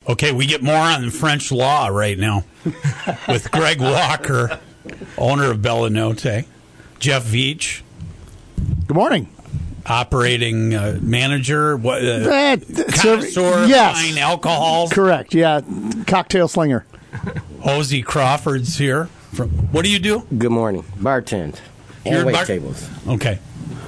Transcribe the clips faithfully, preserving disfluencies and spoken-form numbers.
Okay, we get more on French law right now with Greg Walker, owner of Bellinote, Jeff Veach. Good morning. Operating uh, manager, what, uh, uh, connoisseur, yes. fine alcohols. Correct, yeah. Cocktail slinger. Hosey Crawford's here. From, what do you do? Good morning. Bartend. And You're wait bar- tables. Okay.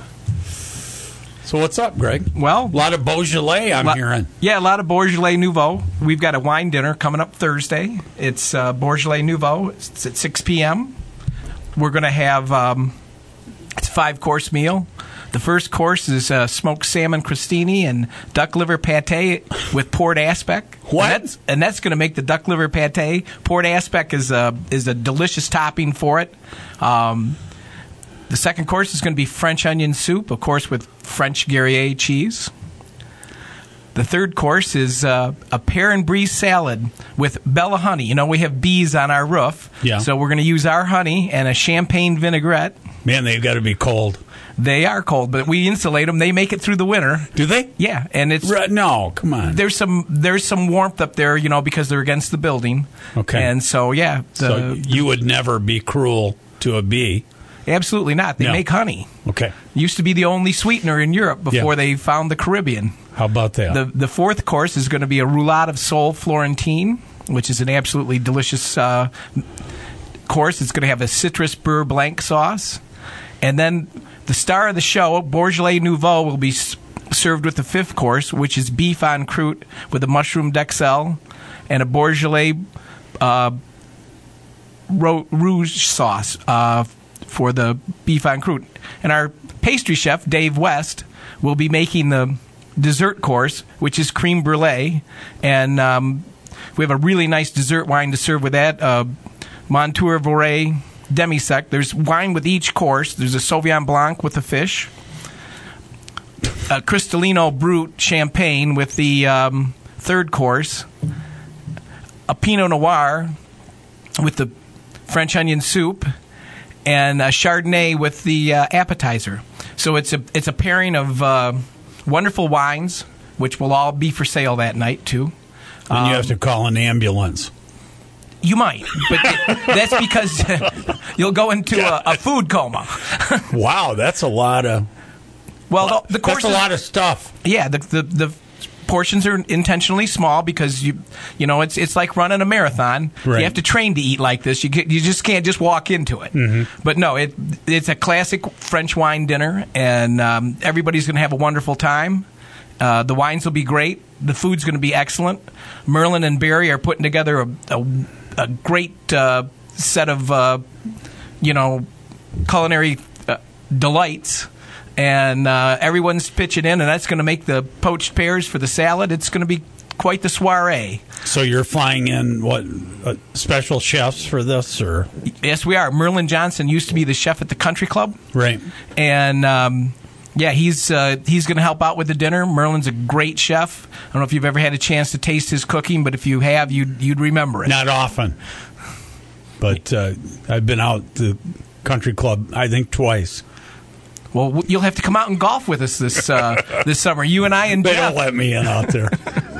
So what's up, Greg? Well, a lot of Beaujolais I'm lot, hearing. Yeah, a lot of Beaujolais Nouveau. We've got a wine dinner coming up Thursday. It's uh, Beaujolais Nouveau. It's at six p.m. We're going to have um, it's a five-course meal. The first course is uh, smoked salmon crostini and duck liver pate with port aspic. What? And that's, and that's going to make the duck liver pate. Port aspic is a is a delicious topping for it. Um, the second course is going to be French onion soup, of course, with French Gruyere cheese. The third course is uh, a pear and brie salad with Bella honey. You know, we have bees on our roof, yeah. So we're going to use our honey and a champagne vinaigrette. Man, they've got to be cold. They are cold, but we insulate them. They make it through the winter. Do they? Yeah, and it's right, no. Come on. There's some there's some warmth up there, you know, because they're against the building. Okay. And so yeah, the, so you would never be cruel to a bee. Absolutely not. They no. make honey. Okay. Used to be the only sweetener in Europe before yeah. they found the Caribbean. How about that? The the fourth course is going to be a roulade of sole Florentine, which is an absolutely delicious uh, course. It's going to have a citrus beurre blanc sauce, and then the star of the show, Beaujolais Nouveau, will be s- served with the fifth course, which is beef en croûte with a mushroom d'Excel and a Beaujolais uh, ro- rouge sauce uh, for the beef en croûte. And our pastry chef, Dave West, will be making the dessert course, which is creme brulee. And um, we have a really nice dessert wine to serve with that, uh, Montour Vorey Demi-Sec. There's wine with each course. There's a Sauvignon Blanc with the fish, a Cristalino Brut Champagne with the um, third course, a Pinot Noir with the French onion soup, and a Chardonnay with the uh, appetizer. So it's a it's a pairing of uh, wonderful wines, which will all be for sale that night too. And um, you have to call an ambulance. You might, but that's because you'll go into a, a food coma. Wow, that's a lot of. Well, the, the course that's a is, lot of stuff. Yeah, the, the the portions are intentionally small because you you know it's it's like running a marathon. Right. You have to train to eat like this. You get, you just can't just walk into it. Mm-hmm. But no, it it's a classic French wine dinner, and um, everybody's going to have a wonderful time. Uh, the wines will be great. The food's going to be excellent. Merlin and Barry are putting together a, a, a great uh, set of, uh, you know, culinary uh, delights. And uh, everyone's pitching in, and that's going to make the poached pears for the salad. It's going to be quite the soiree. So you're flying in, what, uh, special chefs for this? Or Yes, we are. Merlin Johnson used to be the chef at the Country Club. Right. And... Um, Yeah, he's uh, he's going to help out with the dinner. Merlin's a great chef. I don't know if you've ever had a chance to taste his cooking, but if you have, you'd, you'd remember it. Not often. But uh, I've been out to Country Club, I think, twice. Well, you'll have to come out and golf with us this uh, this summer. You and I and They Jeff. don't let me in out there.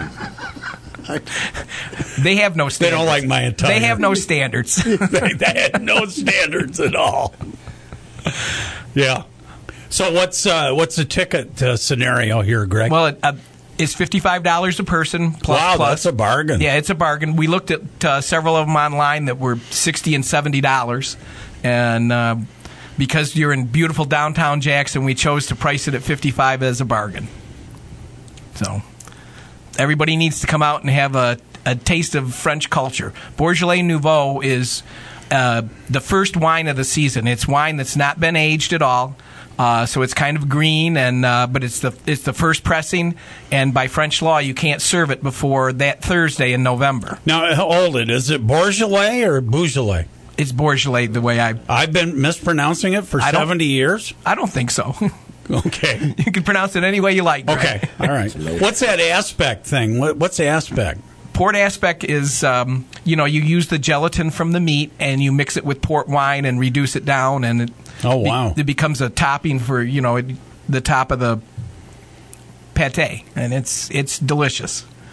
They have no standards. They don't like my attire. They have no standards. they, they had no standards at all. Yeah. So what's uh, what's the ticket uh, scenario here, Greg? Well, it, uh, it's fifty-five dollars a person. Plus, wow, plus. that's a bargain. Yeah, it's a bargain. We looked at uh, several of them online that were sixty and seventy dollars, and uh, because you're in beautiful downtown Jackson, we chose to price it at fifty-five as a bargain. So everybody needs to come out and have a, a taste of French culture. Beaujolais Nouveau is uh, the first wine of the season. It's wine that's not been aged at all. Uh, so it's kind of green, and uh, but it's the it's the first pressing, and by French law, you can't serve it before that Thursday in November. Now, hold it. Is it Beaujolais or Beaujolais? It's Beaujolais the way I... I've been mispronouncing it for seventy years? I don't think so. Okay. You can pronounce it any way you like, Greg. Okay, all right. What's that aspect thing? What, what's the aspect? Port aspect is, um, you know, you use the gelatin from the meat, and you mix it with port wine and reduce it down, and it... Oh, wow. It becomes a topping for, you know, the top of the pate, and it's it's delicious.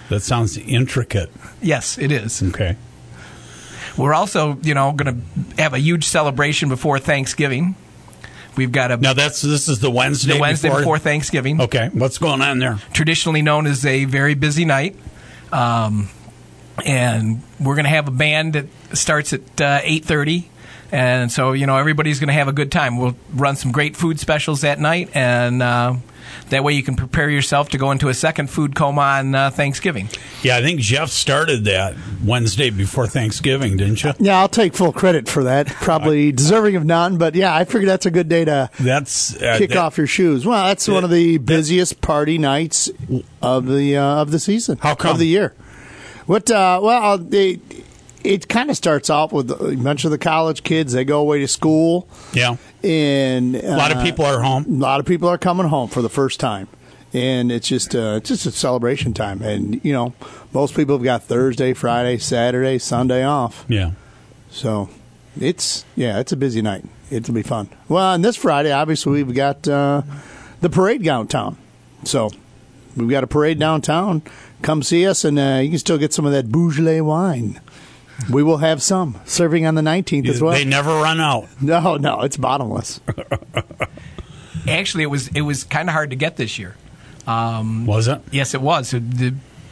That sounds intricate. Yes, it is. Okay. We're also, you know, going to have a huge celebration before Thanksgiving. We've got a Now that's this is the Wednesday. the Wednesday before, before Thanksgiving. Okay, what's going on there? Traditionally known as a very busy night. Um, and we're going to have a band that starts at uh, eight thirty. And so, you know, everybody's going to have a good time. We'll run some great food specials that night, and uh, that way you can prepare yourself to go into a second food coma on uh, Thanksgiving. Yeah, I think Jeff started that Wednesday before Thanksgiving, didn't you? Yeah, I'll take full credit for that. Probably deserving of none, but yeah, I figure that's a good day to That's uh, kick that- off your shoes. Well, that's one of the busiest party nights of the uh, of the season. How come? Of the year. What? Uh, well, they. It kind of starts off with a bunch of the college kids. They go away to school, Yeah, and uh, a lot of people are A home. lot of people are coming home for the first time, and it's just uh, it's just a celebration time. And you know, most people have got Thursday, Friday, Saturday, Sunday off. Yeah, So it's yeah, it's a busy night. It'll be fun. Well, and this Friday, obviously, we've got uh, the parade downtown. So we've got a parade downtown. Come see us, and uh, you can still get some of that Beaujolais wine. We will have some serving on the nineteenth as well. They never run out. No, no, it's bottomless. Actually, it was it was kind of hard to get this year. Um, Was it? yes, it was. So the,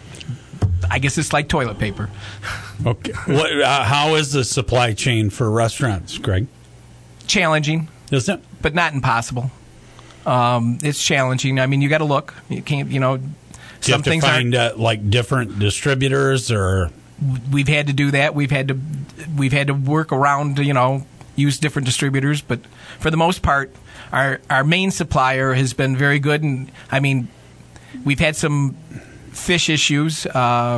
I guess it's like toilet paper. Okay. What? Uh, how is the supply chain for restaurants, Greg? Challenging, Is it? but not impossible. Um, it's challenging. I mean, you got to look. You can't, you know, Do you some have to things find aren't. uh, like different distributors or? We've had to do that. We've had to we've had to work around, you know, use different distributors, but for the most part, our our main supplier has been very good. And I mean, we've had some fish issues, uh,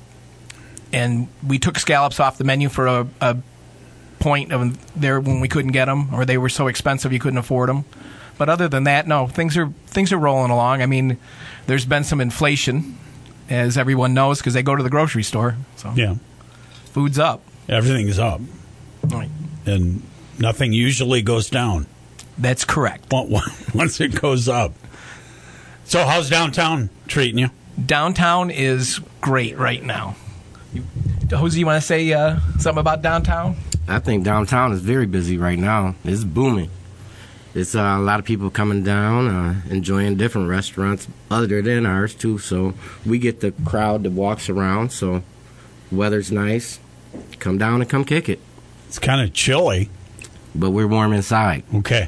and we took scallops off the menu for a, a point of there when we couldn't get them, or they were so expensive you couldn't afford them. But other than that, no, things are things are rolling along. I mean, there's been some inflation, as everyone knows, because they go to the grocery store. So Yeah, food's up. everything's up, Right. and nothing usually goes down That's correct. once it goes up. So, how's downtown treating you? Downtown is great right now. You, Jose, you want to say uh, something about downtown? I think downtown is very busy right now. It's booming. It's uh, a lot of people coming down, uh, enjoying different restaurants other than ours too. So we get the crowd that walks around. So weather's nice. Come down and come kick it. It's kind of chilly. But we're warm inside. Okay,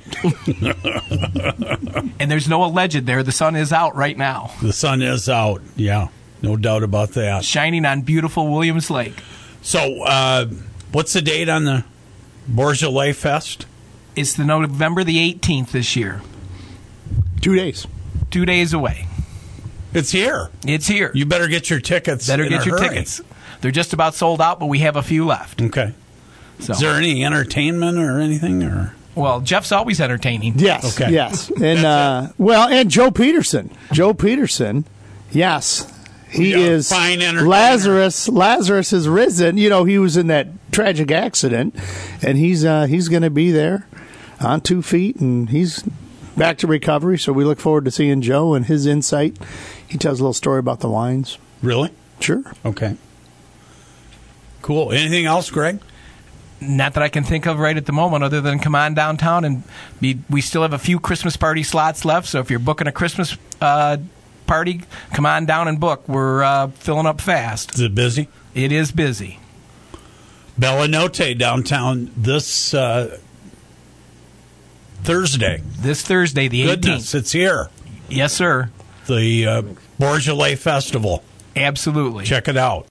And there's no alleged there. The sun is out right now, the sun is out. Yeah, no doubt about that. shining on beautiful Williams Lake. So, uh, what's the date on the Beaujolais Fest? It's the November the eighteenth this year. Two days. Two days away. It's here. It's here. You better get your tickets. better in get a your hurry. tickets. They're just about sold out, but we have a few left. Okay. So, Is there any entertainment or anything? Or well, Jeff's always entertaining. Yes. Okay. Yes. And uh, well, and Joe Peterson. Joe Peterson. Yes. He Yeah, is fine entertainer. Lazarus. Lazarus has risen. You know, he was in that tragic accident, and he's uh, he's going to be there on two feet, and he's back to recovery. So we look forward to seeing Joe and his insight. He tells a little story about the wines. really? Sure. Okay. Cool. Anything else, Greg? Not that I can think of right at the moment, other than come on downtown and be. We still have a few Christmas party slots left, so if you're booking a Christmas uh, party, come on down and book. We're uh, filling up fast. Is it busy? It is busy. Bella Notte downtown this uh, Thursday. This Thursday, the Goodness, eighteenth. it's here. Yes, sir. The uh, Beaujolais Festival. Absolutely. Check it out.